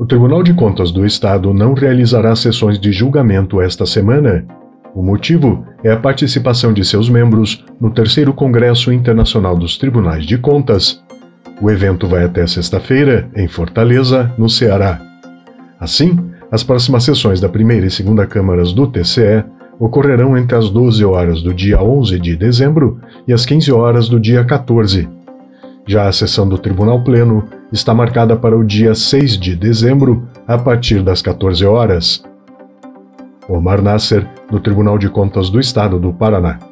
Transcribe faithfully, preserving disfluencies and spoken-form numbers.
O Tribunal de Contas do Estado não realizará sessões de julgamento esta semana. O motivo é a participação de seus membros no terceiro Congresso Internacional dos Tribunais de Contas. O evento vai até sexta-feira, em Fortaleza, no Ceará. Assim, as próximas sessões da primeira e segunda câmaras do T C E ocorrerão entre as doze horas do dia onze de dezembro e as quinze horas do dia quatorze. Já a sessão do Tribunal Pleno está marcada para o dia seis de dezembro, a partir das quatorze horas. Omar Nasser, do Tribunal de Contas do Estado do Paraná.